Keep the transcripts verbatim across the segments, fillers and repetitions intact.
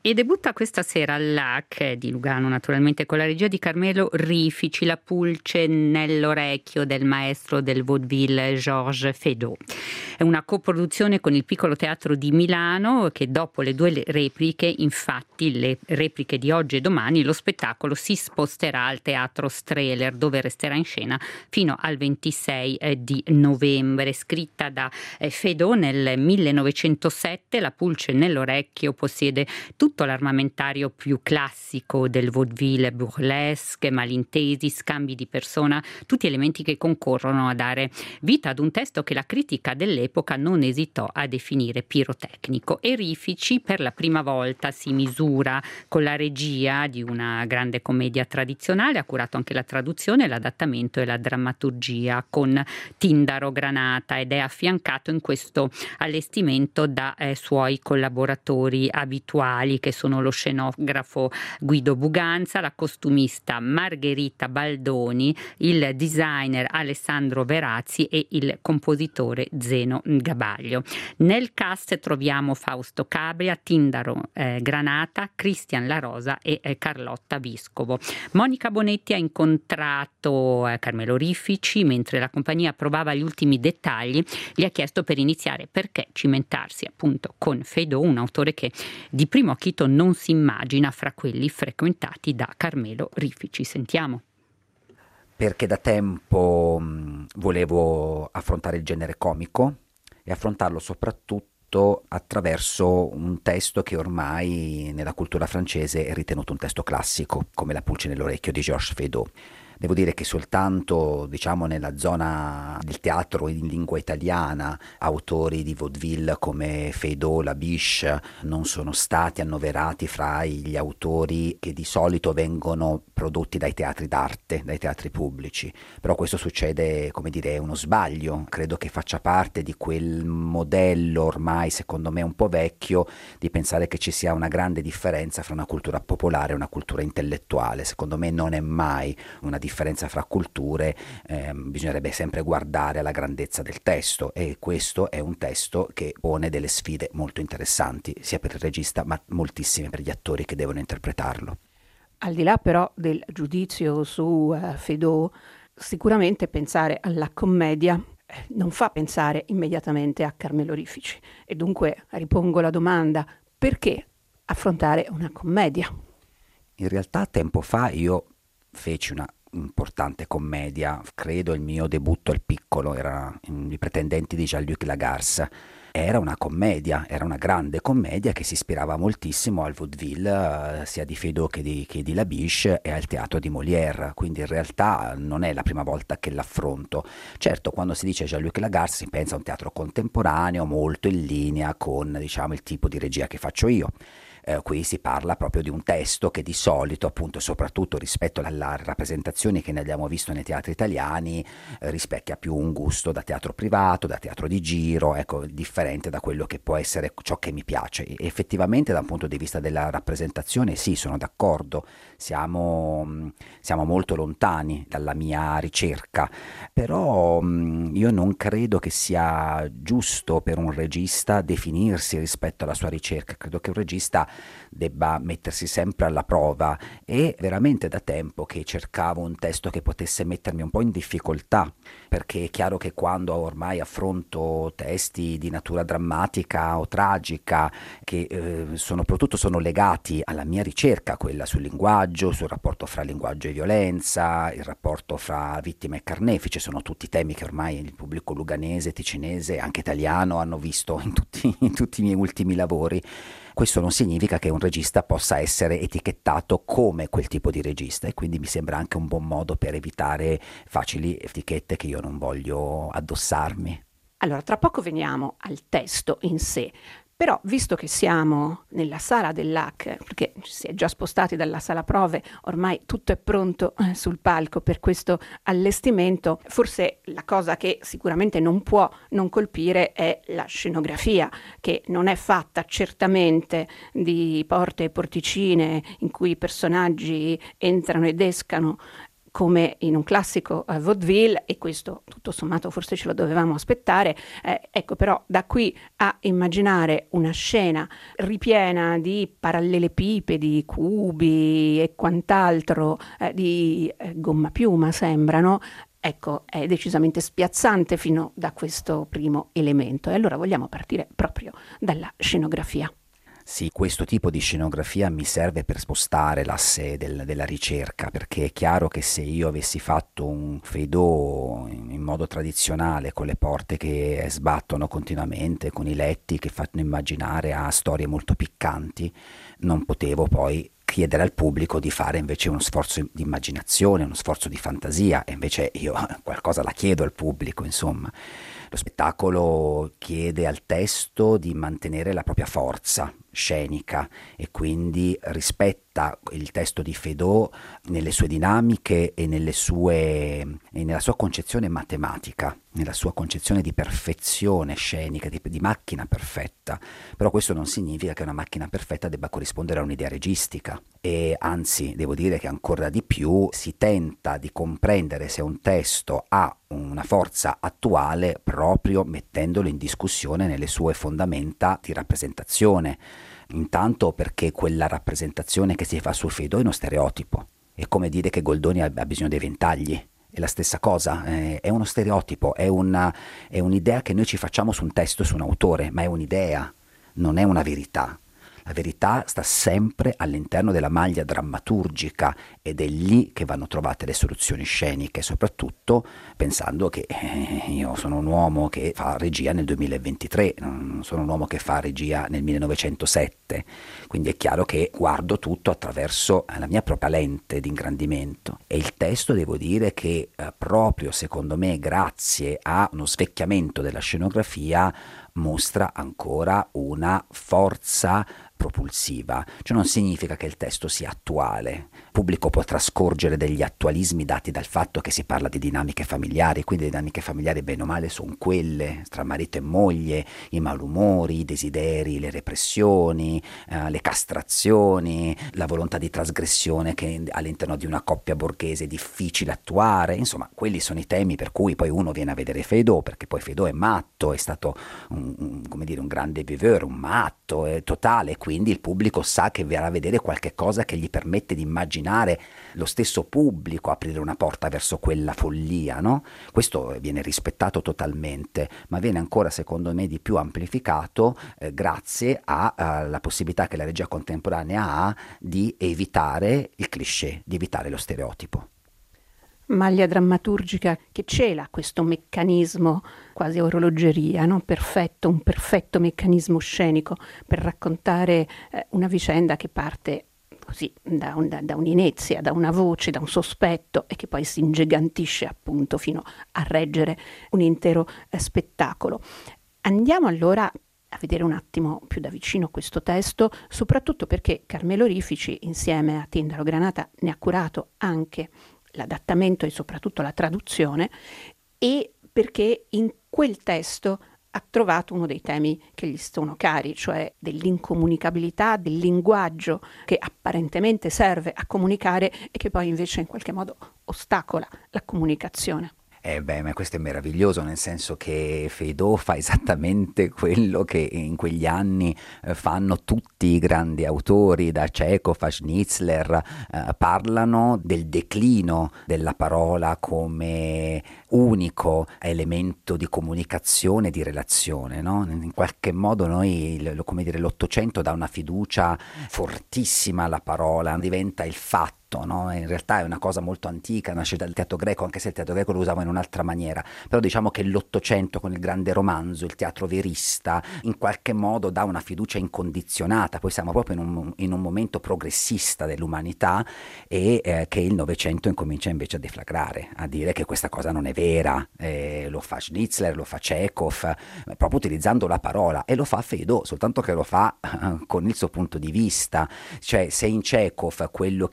E debutta questa sera all'A C di Lugano, naturalmente, con la regia di Carmelo Rifici, La pulce nell'orecchio del maestro del vaudeville Georges Feydeau. È una coproduzione con il Piccolo Teatro di Milano che, dopo le due repliche, infatti le repliche di oggi e domani, lo spettacolo si sposterà al Teatro Strehler, dove resterà in scena fino al ventisei di novembre. Scritta da Feydeau nel millenovecentosette, La pulce nell'orecchio possiede tutto l'armamentario più classico del vaudeville, burlesque, malintesi, scambi di persona, tutti elementi che concorrono a dare vita ad un testo che la critica dell'epoca non esitò a definire pirotecnico. E Rifici per la prima volta si misura con la regia di una grande commedia tradizionale, ha curato anche la traduzione, l'adattamento e la drammaturgia con Tindaro Granata, ed è affiancato in questo allestimento da eh, suoi collaboratori abituali, che sono lo scenografo Guido Buganza, la costumista Margherita Baldoni, il designer Alessandro Verazzi e il compositore Zeno Gabaglio. Nel cast troviamo Fausto Cabria, Tindaro eh, Granata, Cristian La Rosa e eh, Carlotta Vescovo. Monica Bonetti ha incontrato eh, Carmelo Rifici mentre la compagnia provava gli ultimi dettagli. Gli ha chiesto per iniziare perché cimentarsi appunto con Feydeau, un autore che di primo acchito non si immagina fra quelli frequentati da Carmelo Rifici. Sentiamo. Perché da tempo mh, volevo affrontare il genere comico e affrontarlo soprattutto attraverso un testo che ormai nella cultura francese è ritenuto un testo classico, come La pulce nell'orecchio di Georges Feydeau. Devo dire che soltanto, diciamo, nella zona del teatro in lingua italiana, autori di vaudeville come Feydeau, Labiche non sono stati annoverati fra gli autori che di solito vengono prodotti dai teatri d'arte, dai teatri pubblici. Però questo succede, come dire, è uno sbaglio. Credo che faccia parte di quel modello ormai, secondo me, un po' vecchio, di pensare che ci sia una grande differenza fra una cultura popolare e una cultura intellettuale. Secondo me non è mai una differenza fra culture, eh, bisognerebbe sempre guardare alla grandezza del testo, e questo è un testo che pone delle sfide molto interessanti sia per il regista ma moltissime per gli attori che devono interpretarlo. Al di là però del giudizio su uh, Feydeau, sicuramente pensare alla commedia eh, non fa pensare immediatamente a Carmelo Rifici, e dunque ripongo la domanda: perché affrontare una commedia? In realtà tempo fa io feci una importante commedia, credo il mio debutto al Piccolo, era I pretendenti di Jean-Luc Lagarce. Era una commedia, era una grande commedia che si ispirava moltissimo al vaudeville, eh, sia di Feydeau che di, che di Labiche, e al teatro di Molière, quindi in realtà non è la prima volta che l'affronto. Certo, quando si dice Jean-Luc Lagarce si pensa a un teatro contemporaneo molto in linea con, diciamo, il tipo di regia che faccio io. Eh, qui si parla proprio di un testo che di solito, appunto, soprattutto rispetto alle rappresentazioni che ne abbiamo visto nei teatri italiani, eh, rispecchia più un gusto da teatro privato, da teatro di giro, ecco, differente da quello che può essere ciò che mi piace. E effettivamente, da un punto di vista della rappresentazione, sì, sono d'accordo, siamo, siamo molto lontani dalla mia ricerca, però mh, io non credo che sia giusto per un regista definirsi rispetto alla sua ricerca. Credo che un regista debba mettersi sempre alla prova, e veramente da tempo che cercavo un testo che potesse mettermi un po' in difficoltà, perché è chiaro che quando ormai affronto testi di natura drammatica o tragica che eh, sono, soprattutto sono legati alla mia ricerca, quella sul linguaggio, sul rapporto fra linguaggio e violenza, il rapporto fra vittima e carnefice, sono tutti temi che ormai il pubblico luganese, ticinese, anche italiano hanno visto in tutti, in tutti i miei ultimi lavori. Questo non significa che un regista possa essere etichettato come quel tipo di regista, e quindi mi sembra anche un buon modo per evitare facili etichette che io non voglio addossarmi. Allora, tra poco veniamo al testo in sé. Però, visto che siamo nella sala dell'A C, perché ci si è già spostati dalla sala prove, ormai tutto è pronto eh, sul palco per questo allestimento, forse la cosa che sicuramente non può non colpire è la scenografia, che non è fatta certamente di porte e porticine in cui i personaggi entrano ed escano come in un classico eh, vaudeville, e questo tutto sommato forse ce lo dovevamo aspettare. Eh, ecco, però da qui a immaginare una scena ripiena di parallelepipedi, cubi e quant'altro, eh, di eh, gomma piuma sembrano, ecco, è decisamente spiazzante fino da questo primo elemento. E allora vogliamo partire proprio dalla scenografia. Sì, questo tipo di scenografia mi serve per spostare l'asse del, della ricerca, perché è chiaro che se io avessi fatto un Feydeau in, in modo tradizionale, con le porte che sbattono continuamente, con i letti che fanno immaginare a storie molto piccanti, non potevo poi chiedere al pubblico di fare invece uno sforzo di immaginazione, uno sforzo di fantasia, e invece io qualcosa la chiedo al pubblico, insomma. Lo spettacolo chiede al testo di mantenere la propria forza scenica e quindi rispetta il testo di Feydeau nelle sue dinamiche e, nelle sue, e nella sua concezione matematica, nella sua concezione di perfezione scenica, di, di macchina perfetta. Però questo non significa che una macchina perfetta debba corrispondere a un'idea registica, e anzi devo dire che ancora di più si tenta di comprendere se un testo ha una forza attuale proprio mettendolo in discussione nelle sue fondamenta di rappresentazione. Intanto perché quella rappresentazione che si fa sul Feydeau è uno stereotipo. È come dire che Goldoni ha bisogno dei ventagli. È la stessa cosa, è uno stereotipo, è, una, è un'idea che noi ci facciamo su un testo, su un autore, ma è un'idea, non è una verità. La verità sta sempre all'interno della maglia drammaturgica, ed è lì che vanno trovate le soluzioni sceniche, soprattutto pensando che eh, io sono un uomo che fa regia nel duemilaventitré, non sono un uomo che fa regia nel millenovecentosette, quindi è chiaro che guardo tutto attraverso la mia propria lente di ingrandimento. E il testo, devo dire che eh, proprio secondo me grazie a uno svecchiamento della scenografia mostra ancora una forza propulsiva, cioè non significa che il testo sia attuale. Il pubblico potrà scorgere degli attualismi dati dal fatto che si parla di dinamiche familiari, quindi le dinamiche familiari bene o male sono quelle tra marito e moglie, i malumori, i desideri, le repressioni, eh, le castrazioni, la volontà di trasgressione che all'interno di una coppia borghese è difficile attuare. Insomma, quelli sono i temi per cui poi uno viene a vedere Feydeau, perché poi Feydeau è matto, è stato un, un, come dire, un grande viveur, un matto è totale, quindi il pubblico sa che verrà a vedere qualche cosa che gli permette di immaginare lo stesso pubblico aprire una porta verso quella follia, no? Questo viene rispettato totalmente, ma viene ancora secondo me di più amplificato eh, grazie alla possibilità che la regia contemporanea ha di evitare il cliché, di evitare lo stereotipo. Maglia drammaturgica che cela questo meccanismo quasi orologeria, no? Perfetto, un perfetto meccanismo scenico per raccontare eh, una vicenda che parte così da, un, da, da un'inezia, da una voce, da un sospetto, e che poi si ingigantisce appunto fino a reggere un intero eh, spettacolo. Andiamo allora a vedere un attimo più da vicino questo testo, soprattutto perché Carmelo Rifici, insieme a Tindaro Granata, ne ha curato anche l'adattamento e soprattutto la traduzione, e perché in quel testo ha trovato uno dei temi che gli sono cari, cioè dell'incomunicabilità, del linguaggio che apparentemente serve a comunicare e che poi invece in qualche modo ostacola la comunicazione. Eh beh, ma questo è meraviglioso, nel senso che Feydeau fa esattamente quello che in quegli anni eh, fanno tutti i grandi autori, da Chekhov a Schnitzler, eh, parlano del declino della parola come unico elemento di comunicazione, di relazione, no? In qualche modo noi, lo, come dire, l'Ottocento dà una fiducia fortissima alla parola, diventa il fatto. No? In realtà è una cosa molto antica, nasce dal teatro greco, anche se il teatro greco lo usava in un'altra maniera, però diciamo che l'Ottocento con il grande romanzo, il teatro verista, in qualche modo dà una fiducia incondizionata. Poi siamo proprio in un, in un momento progressista dell'umanità, e eh, che il Novecento incomincia invece a deflagrare, a dire che questa cosa non è vera. Eh, lo fa Schnitzler, lo fa Chekhov, proprio utilizzando la parola, e lo fa Feydeau, soltanto che lo fa eh, con il suo punto di vista. Cioè, se in Chekhov quello che importa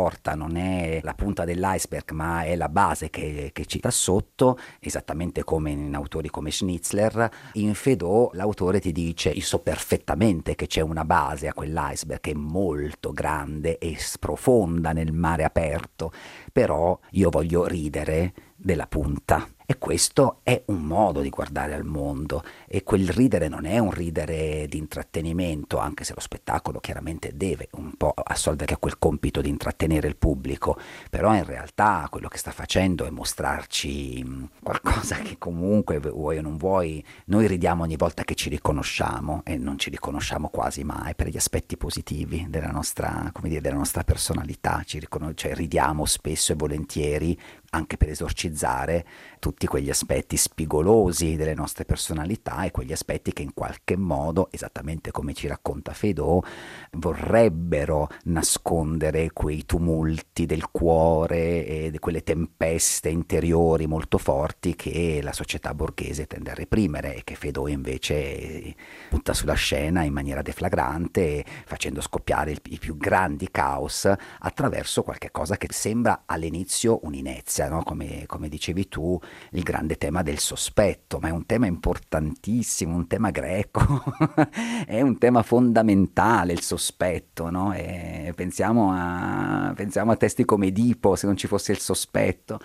porta non è la punta dell'iceberg, ma è la base che, che ci sta sotto, esattamente come in autori come Schnitzler, in Feydeau l'autore ti dice: io so perfettamente che c'è una base a quell'iceberg che è molto grande e sprofonda nel mare aperto, però io voglio ridere della punta. E questo è un modo di guardare al mondo, e quel ridere non è un ridere di intrattenimento, anche se lo spettacolo chiaramente deve un po' assolvere a quel compito di intrattenere il pubblico, però in realtà quello che sta facendo è mostrarci qualcosa che comunque, vuoi o non vuoi, noi ridiamo ogni volta che ci riconosciamo, e non ci riconosciamo quasi mai per gli aspetti positivi della nostra, come dire, della nostra personalità, ci riconos- cioè ridiamo spesso e volentieri anche per esorcizzare tutti quegli aspetti spigolosi delle nostre personalità e quegli aspetti che in qualche modo, esattamente come ci racconta Feydeau, vorrebbero nascondere quei tumulti del cuore e quelle tempeste interiori molto forti che la società borghese tende a reprimere, e che Feydeau invece butta sulla scena in maniera deflagrante, facendo scoppiare i più grandi caos attraverso qualche cosa che sembra all'inizio un'inezia, no? Come, come dicevi tu, il grande tema del sospetto, ma è un tema importantissimo, un tema greco, è un tema fondamentale il sospetto, no? E pensiamo a, pensiamo a testi come Edipo, se non ci fosse il sospetto,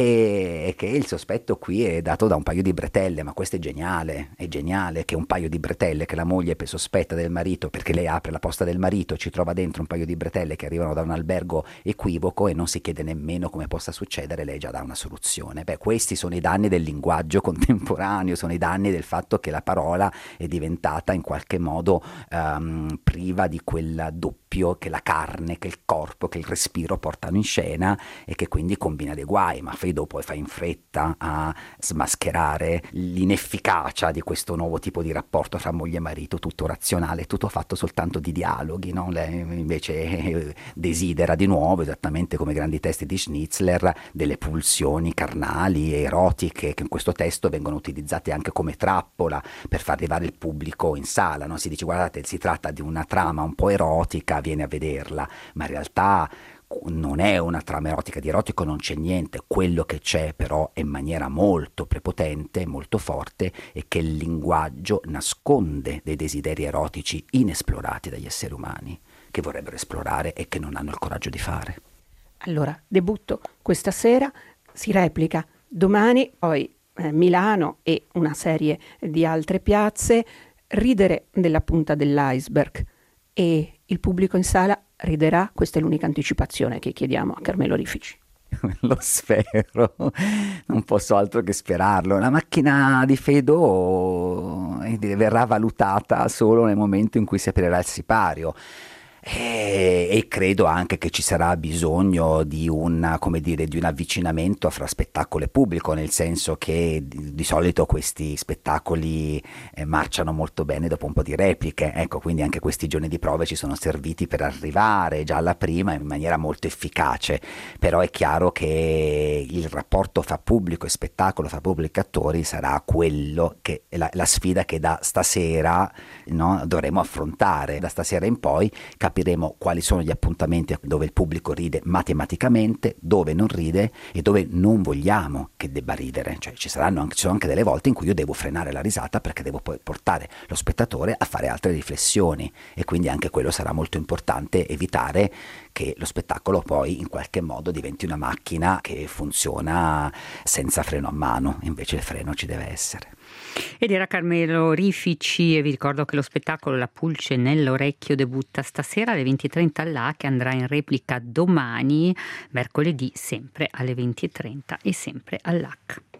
e, e che il sospetto qui è dato da un paio di bretelle, ma questo è geniale, è geniale che un paio di bretelle, che la moglie sospetta del marito perché lei apre la posta del marito e ci trova dentro un paio di bretelle che arrivano da un albergo equivoco, e non si chiede nemmeno come possa succedere, lei già dà una soluzione. Beh, questi sono i danni del linguaggio contemporaneo, sono i danni del fatto che la parola è diventata in qualche modo um, priva di quel doppio che la carne, che il corpo, che il respiro portano in scena, e che quindi combina dei guai. Ma Feydeau poi fa in fretta a smascherare l'inefficacia di questo nuovo tipo di rapporto fra moglie e marito, tutto razionale, tutto fatto soltanto di dialoghi, no? Lei invece desidera di nuovo, esattamente come i grandi testi di Schnitzler, delle pulsioni carnali e erotiche, che in questo testo vengono utilizzate anche come trappola per far arrivare il pubblico in sala, no? Si dice: guardate, si tratta di una trama un po' erotica, vieni a vederla, ma in realtà non è una trama erotica, di erotico non c'è niente, quello che c'è però è in maniera molto prepotente, molto forte, e che il linguaggio nasconde dei desideri erotici inesplorati dagli esseri umani, che vorrebbero esplorare e che non hanno il coraggio di fare. Allora, debutto questa sera, si replica domani, poi eh, Milano e una serie di altre piazze, ridere della punta dell'iceberg, e il pubblico in sala riderà. Questa è l'unica anticipazione che chiediamo a Carmelo Rifici. Lo spero, non posso altro che sperarlo. La macchina di Feydeau verrà valutata solo nel momento in cui si aprirà il sipario. E, e credo anche che ci sarà bisogno di un, come dire, di un avvicinamento fra spettacolo e pubblico, nel senso che di, di solito questi spettacoli eh, marciano molto bene dopo un po' di repliche, ecco, quindi anche questi giorni di prove ci sono serviti per arrivare già alla prima in maniera molto efficace. Però è chiaro che il rapporto fra pubblico e spettacolo, fra pubblico e attori, sarà quello che è la, la sfida che da stasera, no, dovremo affrontare. Da stasera in poi capiremo quali sono gli appuntamenti dove il pubblico ride matematicamente, dove non ride e dove non vogliamo che debba ridere. Cioè ci saranno anche, ci sono anche delle volte in cui io devo frenare la risata perché devo poi portare lo spettatore a fare altre riflessioni, e quindi anche quello sarà molto importante, evitare che lo spettacolo poi in qualche modo diventi una macchina che funziona senza freno a mano. Invece il freno ci deve essere. Ed era Carmelo Rifici, e vi ricordo che lo spettacolo La pulce nell'orecchio debutta stasera alle venti e trenta all'A, che andrà in replica domani, mercoledì, sempre alle venti e trenta e sempre all'A C.